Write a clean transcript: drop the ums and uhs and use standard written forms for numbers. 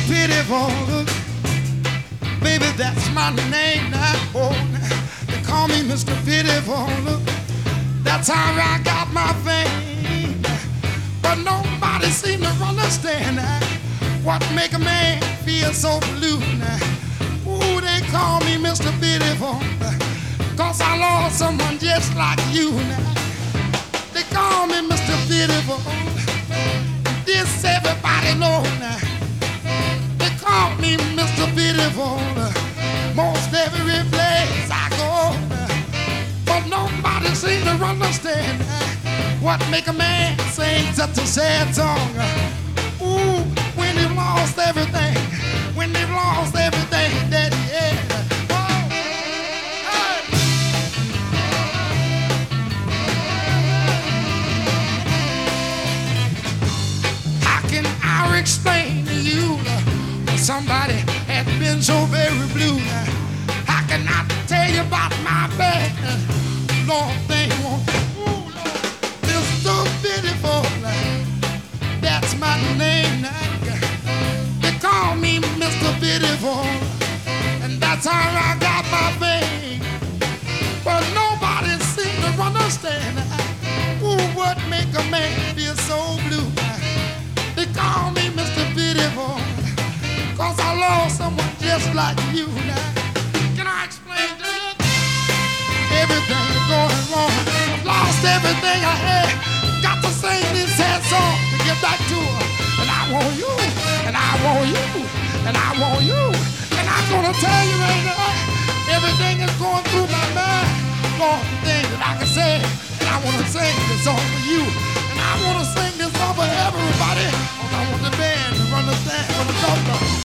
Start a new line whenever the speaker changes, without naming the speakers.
Pitiful. Baby, that's my name now. Oh, they call me Mr. Pitiful. That's how I got my fame. But nobody seems to understand what make a man feel so blue now. Ooh, they call me Mr. Pitiful, 'cause I lost someone just like you now. They call me Mr. Pitiful. This everybody know now. They call me Mr. Pitiful. Most every place I go. But nobody seems to understand what make a man sing such a sad song. Ooh, when they've lost everything, when they've lost everything that he had. Oh, hey. How can I explain to you somebody has been so very blue? How can I tell you about my bad? Lord, they won't. Ooh, Lord, Mr. Pitiful. That's my name now. They call me Mr. Pitiful, and that's how I got my fame. But nobody seems to understand what make a man feel so blue. They call me Mr. Pitiful, 'cause I lost someone just like you now. Can I explain to you? Everything is going wrong. I've lost everything I had. Got to sing this sad song to get back to her. And I want you, and I want you, and I want you. And I'm gonna tell you right now, everything is going through my mind. Lord, things that I can say.